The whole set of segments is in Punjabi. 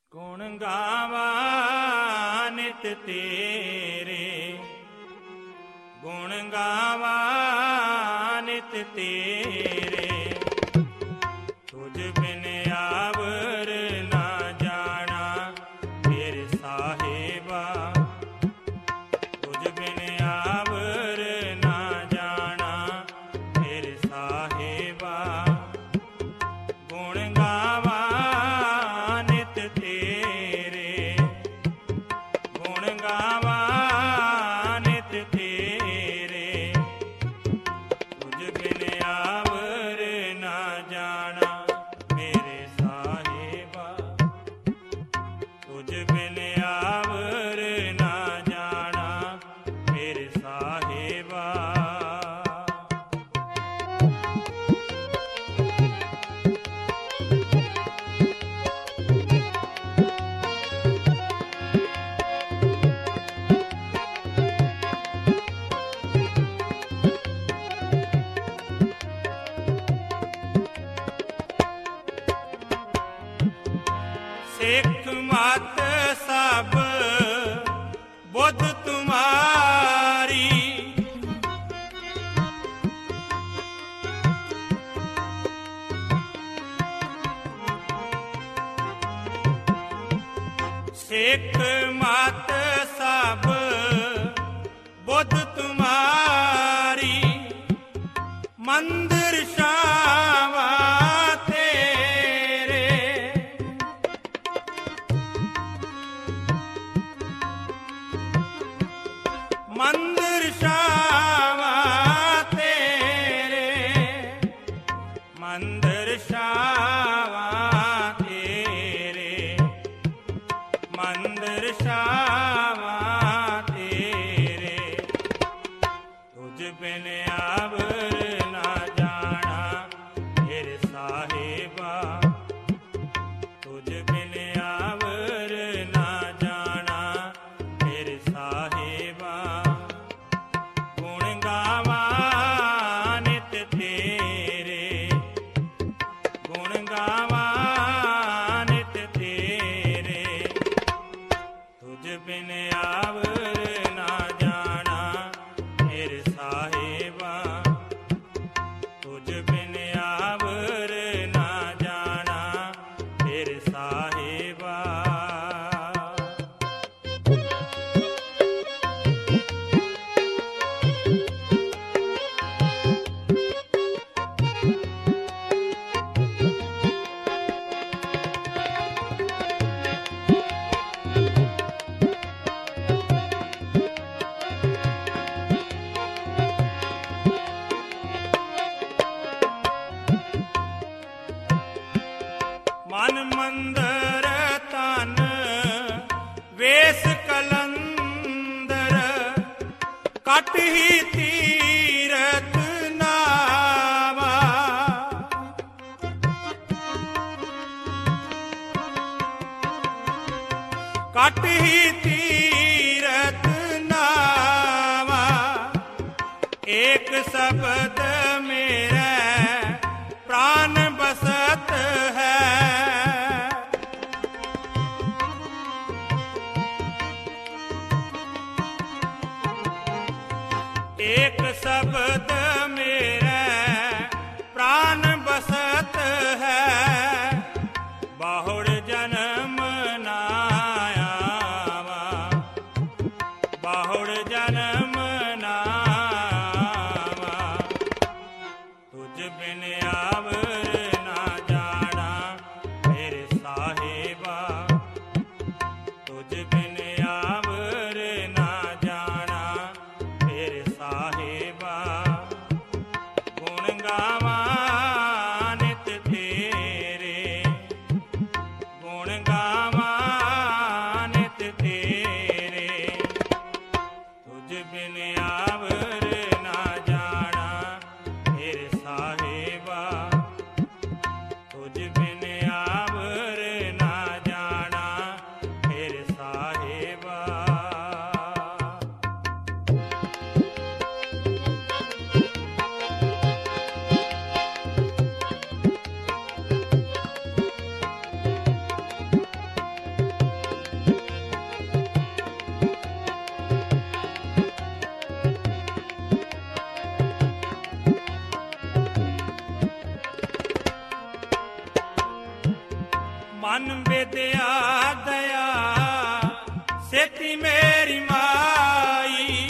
ਗੁਣ ਗਾਵਾ ਨਿਤ ਤੇਰੇ, ਗੁਣ ਗਾਵਾ ਨਿਤ ਤੇਰੇ, ਤੁਝ ਬਿਨ ਆਵਰ ਨਾ ਜਾਣਾ ਮੇਰੇ ਸਾਹਿਬਾ, ਤੁਝ ਬਿਨ ਆਵਰ ਨਾ ਜਾਣਾ ਮੇਰੇ ਸਾਹਿਬਾ, ਗੁਣ ਗਾਵਾ ਨਿਤ ਤੇਰੇ, ਗੁਣ ਗਾਵਾ ਨਿਤ ਤੇਰੇ, ਤੁਝ ਬਿਨ ਆਵਰ ਨਾ ਜਾਣਾ ਮੇਰੇ ਸਾਹਿਬਾ, ਤੁਝ ਬਿਨ ਆਵਰ ਨਾ ਜਾਣਾ ਮੇਰੇ ਸਾਹਿਬਾ। ਸਿੱਖ ਮਤ ਸਭ ਬੁੱਧ ਤੁਮਾਰੀ, ਸਿੱਖ ਮਤ ਸਭ ਬੁੱਧ ਤੁਮਾਰੀ, ਮੰਦਰ ਸ਼ਾਵਾ ਮੰਦਰ ਸ਼ਾਵਾ ਤੇਰੇ, ਮੰਦਰ ਸ਼ਾਵਾ ਤੇਰੇ, ਮੰਦਰ ਸ਼ਾਵਾ ਤੇਰੇ, ਤੁਝ ਬਿਨ ਆਵਰ ਨਾ ਜਾਣਾ ਮੇਰੇ ਸਾਹਿਬਾ, ਤੁਝ ਬਿਨ ਆਵਰ ਨਾ ਜਾਣਾ ਮੇਰੇ ਸਾਹਿਬਾ, ਗੁਣ ਗਾਵਾ ਨਿਤ ਤੇਰੇ, ਗੁਣ ਗਾਵਾ ਨਿਤ ਤੇਰੇ, ਤੁਝ ਬਿਨ ਆਵਰ ਨਾ ਜਾਣਾ ਮੇਰੇ ਸਾਹਿਬਾ, ਤੁਝ ਬਿਨ ਆਵਰ ਨਾ ਜਾਣਾ ਮੇਰੇ ਸਾਹਿਬਾ। ਮਨ ਮੰਦਰ ਤਨ ਵੇਸ ਕਲੰਦਰ, ਕਟ ਹੀ ਤੀਰਥ ਨਾਵਾ, ਕਟ ਹੀ ਤੀਰਥ ਨਾਵਾ, ਏਕ ਸ਼ਬਦ ਮੇਰੇ ਪ੍ਰਾਨ ਬਸਤ ਹੈ, ਏਕ ਸ਼ਬਦ ਮੇਰੇ ਪ੍ਰਾਨ ਬਸਤ ਹੈ, ਬਾਹੁੜ ਜਨਮ ਨਾ ਆਵਾ, ਬਾਹੁੜ ਜਨਮ ਨਾ ਆਵਾ, ਤੁਝ ਬਿਨ ਆਵਰ ਨਾ ਜਾਣਾ ਮੇਰੇ ਸਾਹਿਬਾ, ਤੁਝ ਬਿਨ ਆਵਰ ਨਾ ਜਾਣਾ ਮੇਰੇ ਸਾਹਿਬਾ, ਗੁਣ ਗਾਵਾ ਨਿਤ ਤੇਰੇ, ਗੁਣ ਗਾਵਾ ਮਨ ਵਿਦਿਆ ਦਇਆ ਸੇਤੀ ਮੇਰੀ ਮਾਈ।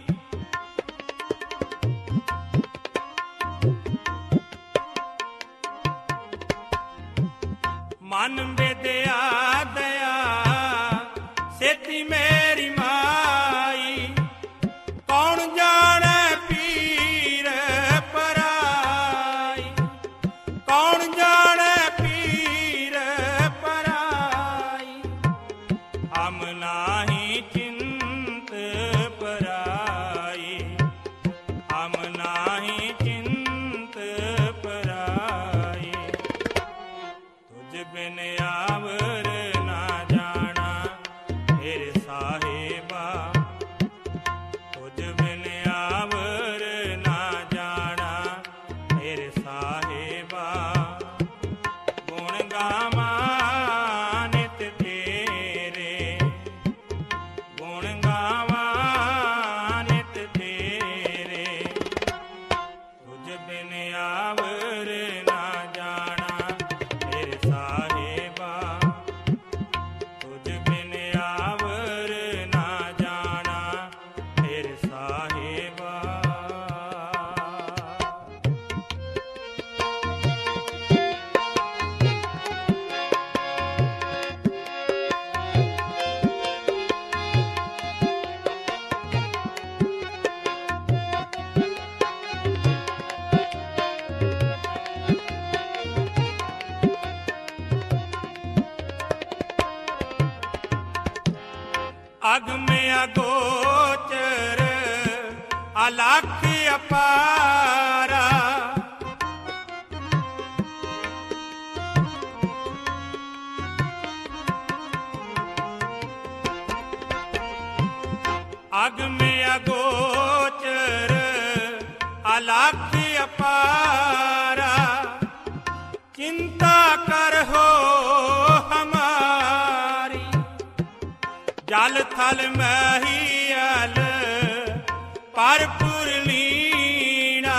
ਮਨ ਵਿਦਿਆ ਦਇਆ ਸੇਤੀ ਮੇਰੀ ਮਾਈ। ਕੌਣ ਜਾਣੈ ਪੀਰ ਪਰਾਈ, ਕੌਣ ਜਾਣੈ ਪੀਰ ਪਰਾਈ। ਹਮ ਨਾਹੀ ਚਿੰਤ ਪਰਾਈ, ਹਮ ਨਾਹੀ ਚਿੰਤ ਪਰਾਈ। ਤੁਝ ਬਿਨ ਆਵਰ ਨਾ ਜਾਣਾ ਮੇਰੇ ਸਾਹਿਬਾ, ਤੁਝ ਬਿਨ ਆਵਰ ਨਾ ਜਾਣਾ ਮੇਰੇ ਸਾਹਿਬਾ। ਗੁਣ ਗਾਵਾਂ ਨਿਤ ਤੇਰੇ, ਗੁਣ ਗਾਵਾਂ ਨਿਤ ਤੇਰੇ। ਤੁਝ ਬਿਨ ਆਵਰ ਨਾ ਜਾਣਾ ਮੇਰੇ ਸਾਹਿਬਾ, ਤੁਝ ਬਿਨ ਆਵਰ ਨਾ ਜਾਣਾ ਮੇਰੇ ਸਾਹਿਬਾ। ਅਗਮ ਅਗੋਚਰ ਅਲਖ ਅਪਾਰਾ। ਅਗਮ ਅਗੋਚਰ ਅਲਖ ਅਪਾਰਾ। ਚਿੰਤਾ ਕਰਹੁ ਹਮਾਰੀ, ਜਲ ਥਲ ਮਹੀਅਲ ਭਰਪੂਰ ਲੀਣਾ।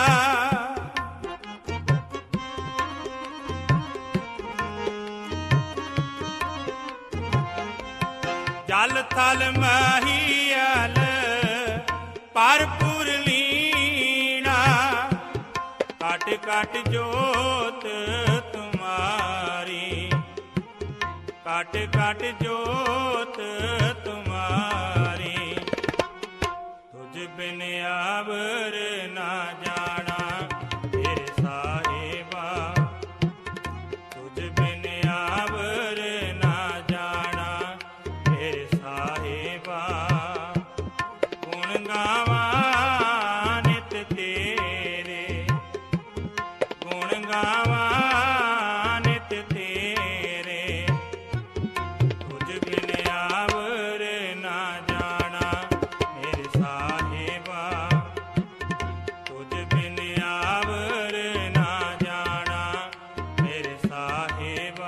ਜਲ ਥਲ ਮਹੀਅਲ ਭਰਪੂਰ ਲੀਣਾ। ਘਟ ਘਟ ਜੋਤ ਤੁਮਾਰੀ, ਘਟ ਘਟ ਜੋਤ ਤੁਮਾਰੀ। ਤੁਝ ਬਿਨ ਆਵਰ ਨਾ ਜਾਣਾ ਮੇਰੇ ਸਾਹਿਬਾ, ਤੁਝ ਬਿਨ ਆਵਰ ਨਾ ਜਾਣਾ ਮੇਰੇ ਸਾਹਿਬਾ। ਗੁਣ ਗਾਵਾਂ ਨਿਤ ਤੇਰੇ, ਗੁਣ ਗਾਵਾਂ ਨਿਤ ਤੇਰੇ। ਤੁਝ ਬਿਨ ਆਵਰ ਨਾ ਜਾਣਾ ਮੇਰੇ ਸਾਹਿਬਾ, ਤੁਝ ਬਿਨ ਆਵਰ ਨਾ ਜਾਣਾ ਮੇਰੇ ਸਾਹਿਬਾ।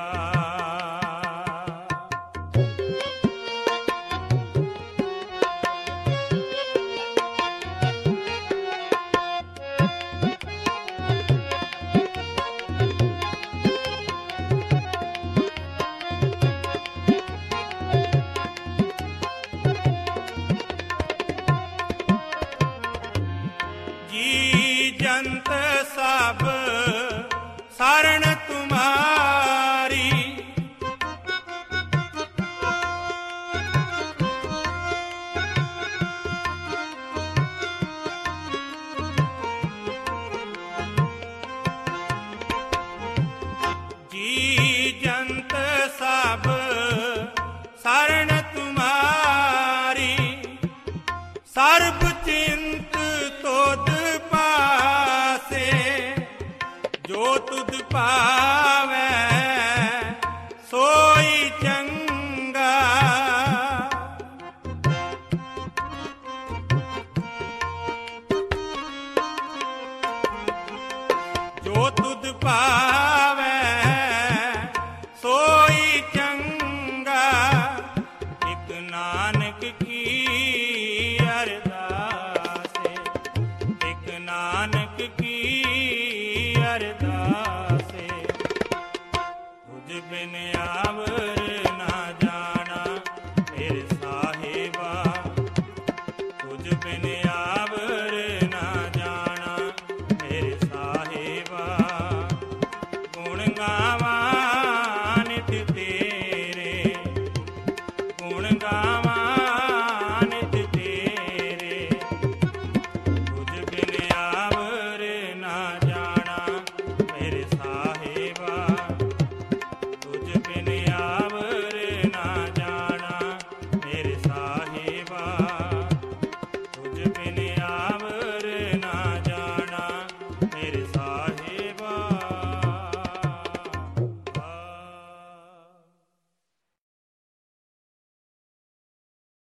ਜੀ ਜੰਤ ਸਭ ਸਰਣ ਤੁਮਾਰੀ। ਜੀ ਜੰਤ ਸਭ ਸਰਣ ਤੁਮਾਰੀ। ਸਰਬ ਚਿੰਤ ਤੁਧ ਪਾਸੇ, ਜੋ ਤੁਧ ਪਾਵੈ ਸੋਈ ਚੰਗਾ। ਜੋ ਤੁਧ ਪਾਵੈ ਸੋਈ ਚੰਗਾ। ਇਕ ਨਾਨਕ ਕੀ ਅਰਦਾਸੇ, ਇਕ ਨਾਨਕ ਕੀ ਅਰਦਾਸੇ। ਤੁਝ ਬਿਨ ਨਿਆਵਰ ਨਾ